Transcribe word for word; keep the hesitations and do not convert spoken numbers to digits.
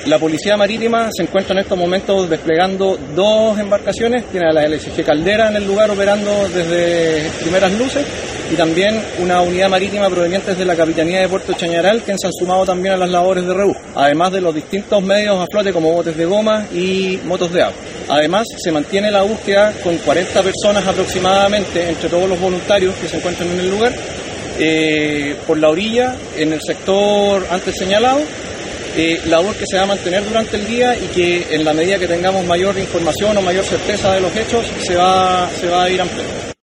La Policía Marítima se encuentra en estos momentos desplegando dos embarcaciones, tiene a la L S G Caldera en el lugar operando desde primeras luces y también una unidad marítima proveniente de la Capitanía de Puerto Chañaral que se han sumado también a las labores de rebusco, además de los distintos medios a flote como botes de goma y motos de agua. Además, se mantiene la búsqueda con cuarenta personas aproximadamente entre todos los voluntarios que se encuentran en el lugar, eh, por la orilla, en el sector antes señalado. Eh, labor que se va a mantener durante el día y que en la medida que tengamos mayor información o mayor certeza de los hechos se va, se va a ir ampliando.